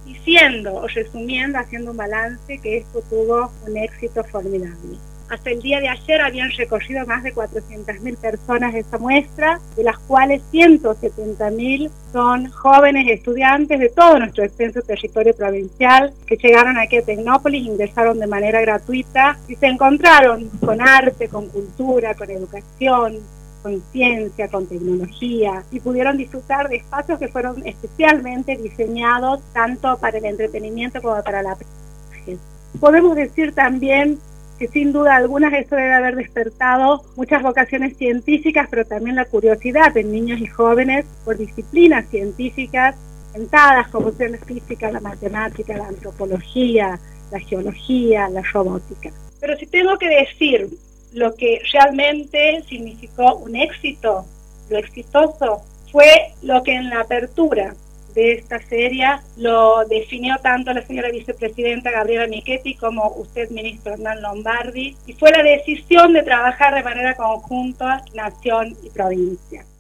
diciendo o resumiendo, haciendo un balance, que esto tuvo un éxito formidable. Hasta el día de ayer habían recorrido más de 400.000 personas esta muestra, de las cuales 170.000 son jóvenes estudiantes de todo nuestro extenso territorio provincial que llegaron aquí a Tecnópolis, ingresaron de manera gratuita y se encontraron con arte, con cultura, con educación, con ciencia, con tecnología, y pudieron disfrutar de espacios que fueron especialmente diseñados tanto para el entretenimiento como para la aprendizaje. Podemos decir también que sin duda alguna esto debe haber despertado muchas vocaciones científicas, pero también la curiosidad en niños y jóvenes por disciplinas científicas sentadas como son la física, la matemática, la antropología, la geología, la robótica. Pero si tengo que decir lo que realmente significó un éxito, lo exitoso, fue lo que en la apertura de esta feria lo definió tanto la señora vicepresidenta Gabriela Michetti como usted, ministro Hernán Lombardi, y fue la decisión de trabajar de manera conjunta nación y provincia.